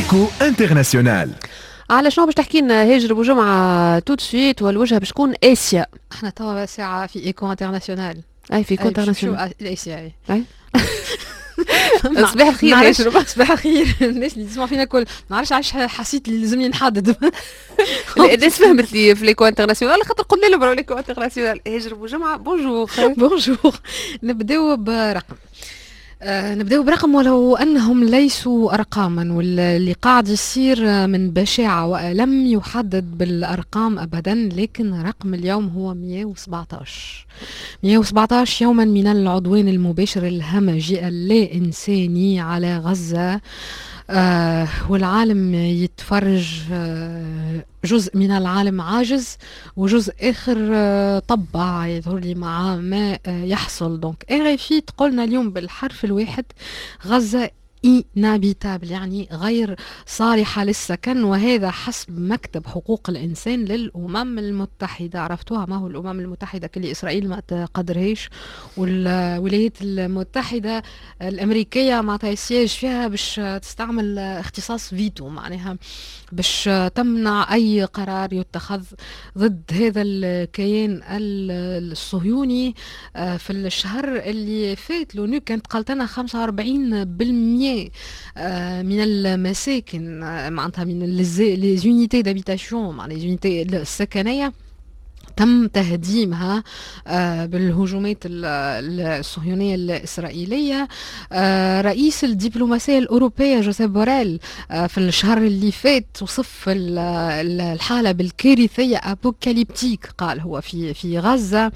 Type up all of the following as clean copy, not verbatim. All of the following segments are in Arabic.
إيكو انترناسيونال. على شنو باش تحكي لنا هاجر بوجمعة تو سويت والوجهه باش تكون اسيا؟ احنا توا ساعة في ايكو انترناسيونال. اي في ايكو شو انترناسيونال. الاسيا اي صباح الخير هاجر. صباح الخير الناس اللي تسمع فينا كل ما نعرفش علاش حسيت اللي لازمني نحدد. الناس فهمت لي في ليكو انترناسيونال خاطر قلنا لهم راهو ليكو انترناسيونال. هاجر بوجمعة بونجور. بونجور. نبداو برقم. نبداو برقم ولو أنهم ليسوا أرقاما، واللي قاعد يصير من بشاعة ولم يحدد بالأرقام أبدا، لكن رقم اليوم هو 117 يوما من العدوان المباشر الهمجي اللا إنساني على غزة. والعالم يتفرج، جزء من العالم عاجز وجزء آخر طبع يظهر لي مع ما يحصل. دونك RFI تقولنا اليوم بالحرف الواحد غزة inhabitable، يعني غير صالحة للسكن، وهذا حسب مكتب حقوق الإنسان للأمم المتحدة. عرفتوها ما هو الأمم المتحدة؟ كل إسرائيل ما تقدرهاش، والولايات المتحدة الأمريكية معناتها يسياج فيها باش تستعمل اختصاص فيتو، معناها باش تمنع أي قرار يتخذ ضد هذا الكيان الصهيوني. في الشهر اللي فات لونو كانت قالت لنا 45% من المساكن، معناتها من لي زونيتي دابيتاسيون، مع لي زونيتي السكنيه تم تهديمها بالهجومات الصهيونية الإسرائيلية. رئيس الدبلوماسية الأوروبية جوزيف بوريل في الشهر اللي فات وصف الحالة بالكارثية أبوكاليبتيك، قال هو في غزة،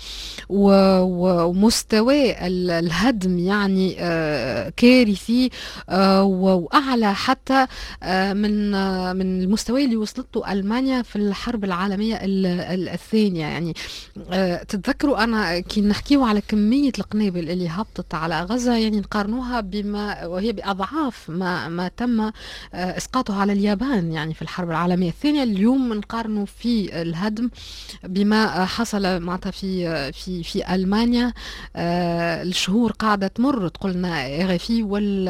ومستوى الهدم يعني كارثي، وأعلى حتى من المستوى اللي وصلته ألمانيا في الحرب العالمية الثانية. يعني تتذكروا أنا كي نحكيو على كمية القنابل اللي هبطت على غزة، يعني نقارنوها بما وهي بأضعاف ما تم إسقاطه على اليابان يعني في الحرب العالمية الثانية. اليوم نقارنوا في الهدم بما حصل معناتها في ألمانيا. الشهور قاعدة تمر، تقولنا RFI،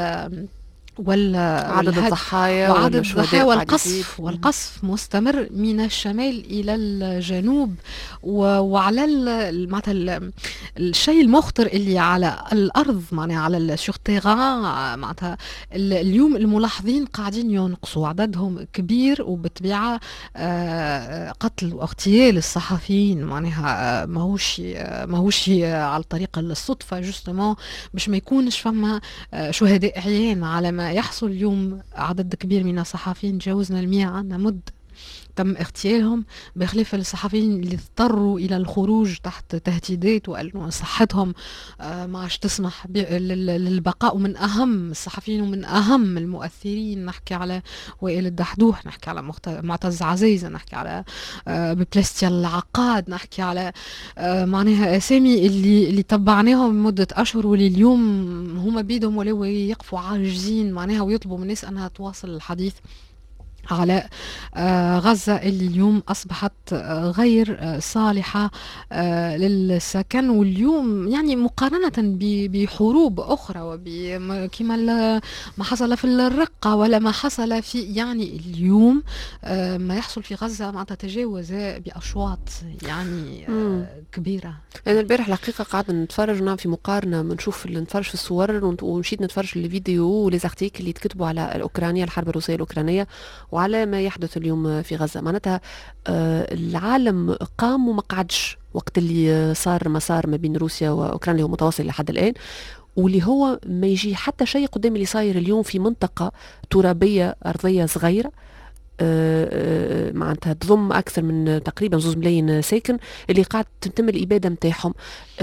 عدد الضحايا وعدد الضحايا والقصف مستمر من الشمال إلى الجنوب. وعلى معناتها الشيء المخطر اللي على الأرض، معناها على السورتيغان، معناتها اليوم الملاحظين قاعدين ينقصوا، عددهم كبير، وبالطبيعة قتل واغتيال الصحفيين معناها ماهوش على طريق الصدفة، جوستمون باش ما يكونش فما شهداء عيان على ما يحصل. اليوم عدد كبير من الصحفيين تجاوزنا 100، عندنا مد تم اغتيالهم، بخلاف الصحفيين اللي اضطروا إلى الخروج تحت تهديدات وأنه صحتهم ما عادش تسمح للبقاء. ومن أهم الصحفيين ومن أهم المؤثرين نحكي على وائل الدحدوح، نحكي على معتز عزيزة، نحكي على ببلاستيا العقاد، نحكي على معناها أسامي اللي تبعناهم لمدة أشهر، واللي اليوم هما بيدهم ولو يقفوا عاجزين معناها ويطلبوا من الناس أنها تواصل الحديث على غزة اللي اليوم أصبحت غير صالحة للسكن. واليوم يعني مقارنة بحروب أخرى وكما ما حصل في الرقة ولا ما حصل في يعني اليوم ما يحصل في غزة معناتها تجاوز بأشواط يعني كبيرة. أنا البارح الحقيقة قاعدة نتفرج ونعمل في مقارنة، نتفرج في الصور ومشيت نتفرج الفيديو وليزارتيكل اللي تكتبوا على الأوكرانية، الحرب الروسية الأوكرانية، وعلى ما يحدث اليوم في غزة. معناتها العالم قام وما قعدش وقت اللي صار مسار ما بين روسيا وأوكرانيا، هو متواصل لحد الآن، واللي هو ما يجي حتى شيء قدام اللي صاير اليوم في منطقة ترابية أرضية صغيرة معناتها تضم أكثر من تقريبا 2 ملايين ساكن اللي قاعد تتم الإبادة متاعهم.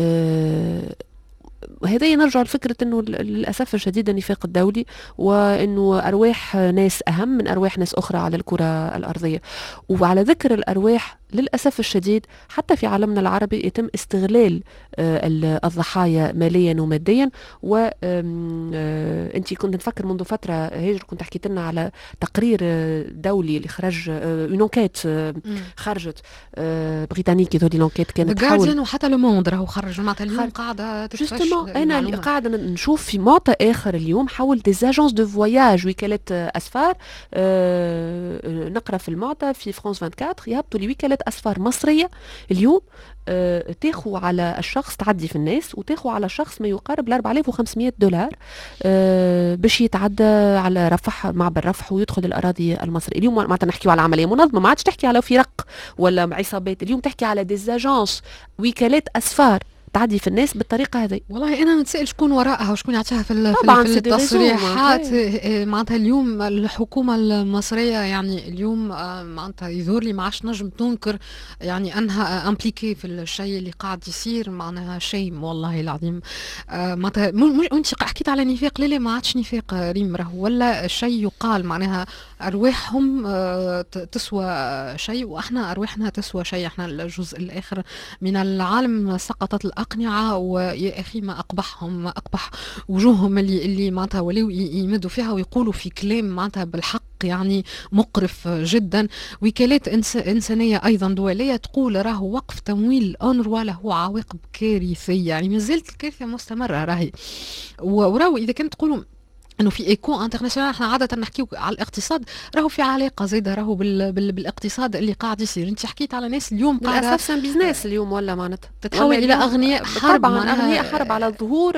هذا نرجع لفكرة أنه للأسف الشديد النفاق الدولي، وأنه أرواح ناس أهم من أرواح ناس أخرى على الكرة الأرضية. وعلى ذكر الأرواح، للأسف الشديد حتى في عالمنا العربي يتم استغلال الضحايا ماليا وماديا. وانت كنت نفكر منذ فترة هاجر كنت حكيت لنا على تقرير دولي اللي خرج اون انكيت خرجت بريطانيكي. هذه الانكيت كانت تحول وحتى لو موند راهو خرج معناتها اليوم قاعده تتفش. انا قاعده نشوف في معطى اخر اليوم حول دي اجونس دو فواياج وكالات اسفار. نقرا في المعطى في فرانس 24 يهبطوا لي وكالات اسفار مصريه اليوم تاخوا على الشخص تعدي في الناس وتاخوا على الشخص ما يقارب ل $4500 باش يتعدى على رفح معبر رفح ويدخل الاراضي المصريه. اليوم ما نحكيو على عمليه منظمه، ما عادش تحكي على فرق ولا عصابات، اليوم تحكي على ديزاجونس وكالات اسفار تعدي في الناس بالطريقه هذه. والله انا نتسائل شكون وراءها وشكون يعطيها في التصريحات. معناتها اليوم الحكومه المصريه يعني اليوم معناتها يظهر لي ما عادش نجم تنكر يعني انها امبليكي في الشيء اللي قاعد يصير. معناها شيء والله العظيم. معناتها انت حكيت على نفاق، لا ما عادش نفاق ريم، راهو ولا شيء يقال معناها ارواحهم تسوى شيء واحنا ارواحنا تسوى شيء. احنا الجزء الاخر من العالم سقطت الأقنعة ويا أخي ما أقبحهم، ما أقبح وجوههم اللي معناتها وليو يمدوا فيها ويقولوا في كلام معناتها بالحق يعني مقرف جدا. وكالات إنسانية أيضا دولية تقول راهو وقف تمويل أونروا له عواقب كارثية، يعني ما زالت الكارثة مستمرة راهي. وراهو إذا كنت تقولوا انه في ايكو انترناسيونال، احنا عاده نحكيو على الاقتصاد، راهو في علاقه زايده راهو بالاقتصاد اللي قاعد يصير. انت حكيت على ناس اليوم قاعده للاسف بيزنس اليوم ولا معناتها تتحول الى اغنياء حرب. طبعا اغنياء حرب على ظهور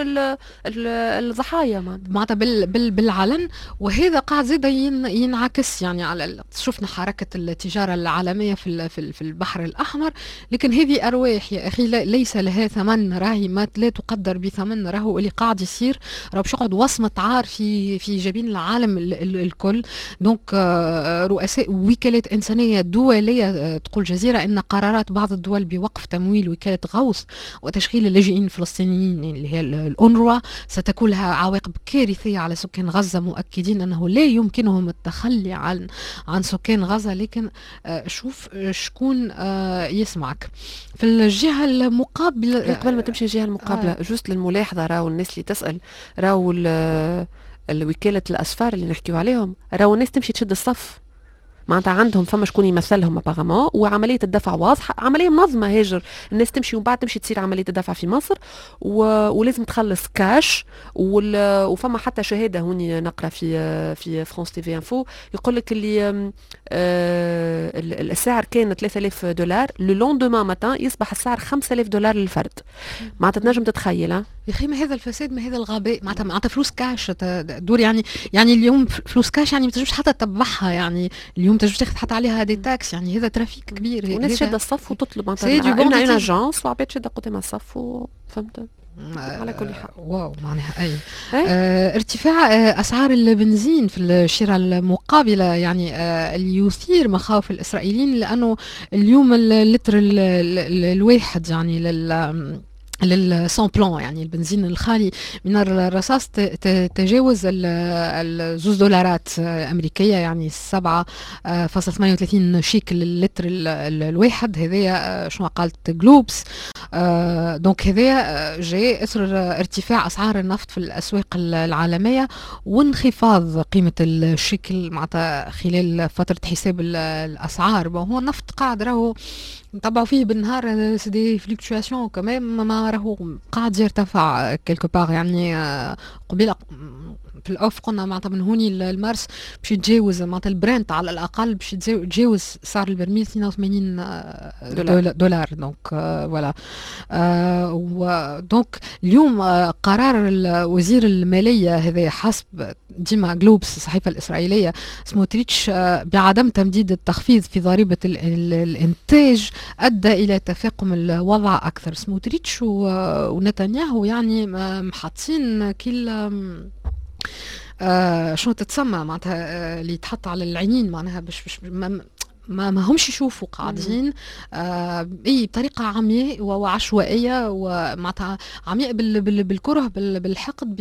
الضحايا معناتها بالعلن. وهذا قاعد زايد ينعكس يعني على شفنا حركه التجاره العالميه في البحر الاحمر. لكن هذه ارواح يا اخي ليس لها ثمن، راهي ما لا تقدر بثمن. راهو اللي قاعد يصير راهو باش يقعد وصمه عار في جبين العالم الكل. دونك رؤساء وكالات إنسانية دولية تقول جزيرة إن قرارات بعض الدول بوقف تمويل وكالة غوث وتشغيل اللاجئين الفلسطينيين اللي هي الأونروا ستكون لها عواقب كارثية على سكان غزة، مؤكدين أنه لا يمكنهم التخلي عن سكان غزة. لكن شوف شكون يسمعك في الجهة المقابلة. قبل ما تمشي الجهة المقابلة جوست للملاحظة، راهو الناس اللي تسأل راهو الوكالة الأسفار اللي نحكيو عليهم راهو الناس تمشي تشد الصف، معناتها عندهم فما شكون يمثلهم ابارامون، وعمليه الدفع واضحه، عمليه منظمه هاجر. الناس تمشي ومن بعد تمشي تصير عمليه الدفع في مصر ولازم تخلص كاش وفما حتى شهاده هوني نقرا في فرانس تي في انفو يقول لك اللي السعر كان $3000 لو لوندومان ماتان يصبح السعر $5000 للفرد. معناتها تنجم تتخيل يا اخي ما هذا الفساد، ما هذا الغباء. معناتها فلوس كاش دور يعني اليوم فلوس كاش يعني ما تنجمش حتى تتبعها، يعني اليوم تنجم تاخذ حتى عليها دي تاكس، يعني هذا ترافيك كبير. والناس شاده الصف وتطلب معناتها اون اجونس وعباد شاده قدام الصف فهمت على كل حال. واو معناها اي ارتفاع اسعار البنزين في الشراء المقابله يعني اللي يثير مخاوف الاسرائيليين، لانه اليوم اللتر الواحد يعني للسون بلان يعني البنزين الخالي من الرصاص تجاوز $2 أمريكية، يعني 7.38 شيكل للتر الواحد. هذايا شنو قالت جلوبس. دونك هذايا جاء اثر ارتفاع اسعار النفط في الاسواق العالميه وانخفاض قيمه الشيكل معناتها خلال فتره حساب الاسعار. هو النفط قاعد راهو نتبعوا فيه بالنهار سي فليكتواسيون كمان، ما راهو قاعد يرتفع كيلكو باغ. يعني قبيله في الاوف قلنا معناتها من هوني المارس باش يتجاوز معناتها البرنت على الاقل باش يتجاوز سعر البرميل $82. دونك فوالا. دونك اليوم قرار وزير الماليه هذا حسب ديما جلوبس الصحيفه الاسرائيليه سموتريتش بعدم تمديد التخفيض في ضريبه الانتاج ادى الى تفاقم الوضع اكثر. سموتريتش ونتنياهو يعني محطين كل شنو تتسمى معناتها اللي يتحط على العينين، معناها باش ما همش يشوفوا قاعدين اي بطريقه عمياء وعشوائيه ومعناتها عمياء بالكره بالحقد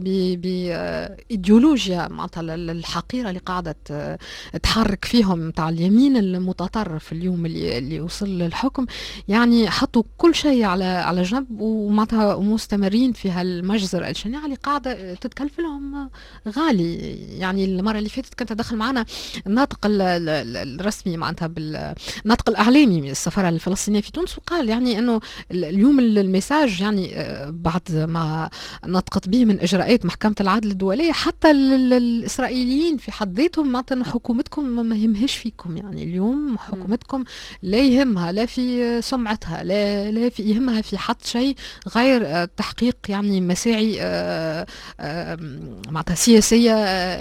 بايديولوجيا معناتها الحقيره اللي قاعده تحرك فيهم نتاع اليمين المتطرف اليوم اللي وصل للحكم. يعني حطوا كل شيء على جنب ومعناتها مستمرين في هالمجزر الشنيعه اللي قاعده تتكلف لهم غالي. يعني المره اللي فاتت كنت ادخل معنا الناطق الرسمي معناتها بالناطق الاعلامي من السفاره الفلسطينيه في تونس، وقال يعني انه اليوم الميساج يعني بعد ما نطقت به من اجراءات محكمه العدل الدوليه حتى الاسرائيليين في حد ذاتهم معناتها حكومتكم ما يهمهاش فيكم. يعني اليوم حكومتكم لا يهمها لا في سمعتها لا في يهمها في حد شيء غير تحقيق يعني مساعي معناتها سياسيه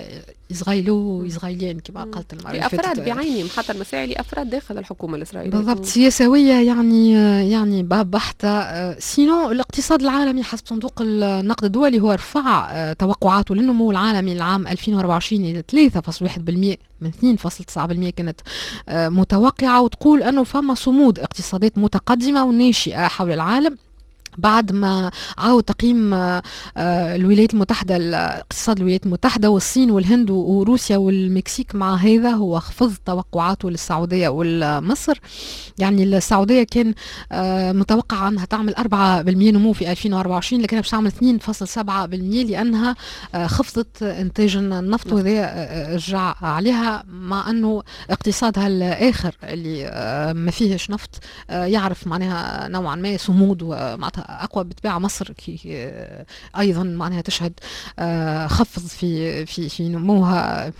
إسرائيليين كما قلت المرة اللي فاتت. لأفراد بعينهم حتى المساعي لأفراد داخل الحكومة الإسرائيلية بالضبط سياسوية يعني بحتة. سينو الاقتصاد العالمي حسب صندوق النقد الدولي هو رفع توقعاته للنمو العالمي العام 2024 إلى 3.1% من 2.9% كانت متوقعة، وتقول أنه فما صمود اقتصادات متقدمة وناشئة حول العالم بعد ما عاود تقييم الولايات المتحدة اقتصاد الولايات المتحدة والصين والهند وروسيا والمكسيك. مع هذا هو خفض توقعاته للسعودية والمصر. يعني السعودية كان متوقع أنها تعمل 4% نمو في 2024 لكنها باش تعمل 2.7% لأنها خفضت إنتاج النفط، وهذا رجع عليها مع أنه اقتصادها الآخر اللي ما فيهش نفط يعرف معناها نوعا ما صمود ومعناتها اقوى بطبيعه مصر ايضا معناها تشهد خفض في نموها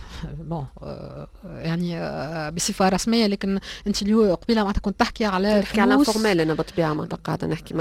يعني بصفه رسميه. لكن انت اليوم قبيله معناتها كنت تحكي على الانفورمال. انا بالطبيعه معناتها قاعده نحكي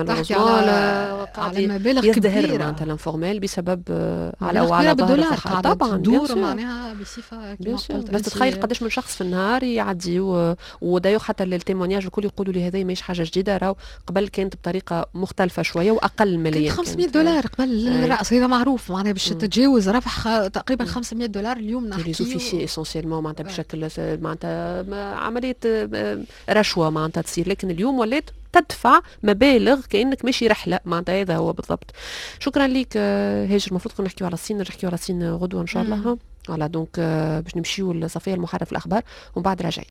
على مبالغ كبيره معناتها الانفورمال بسبب على بالدولار طبعا تدور معناها بصفه بس تتخيل قداش من شخص في النهار يعدي ودايو حتى التيمونياج الكل يقولوا لي هذه ماهيش حاجه جديده، راهو قبل كانت بطريقه مختلفه شويه واقل ماليا. $500 قبل الراس، هذا معروف معناها باش تتجاوز ربح تقريبا $500 اليوم نحكي ليزوفيسي اسونسيلمون معناتها بشكل معناتها عمليه رشوه معناتها تصير. لكن اليوم ولات تدفع مبالغ كانك ماشي رحله معناتها. هذا هو بالضبط. شكرا لك هاجر. المفروض كنا نحكيو على الصين، نحكيو على الصين غدوه ان شاء الله. فوالا دونك باش نمشيو لصفيه المحرر في الاخبار ومن بعد راجعين.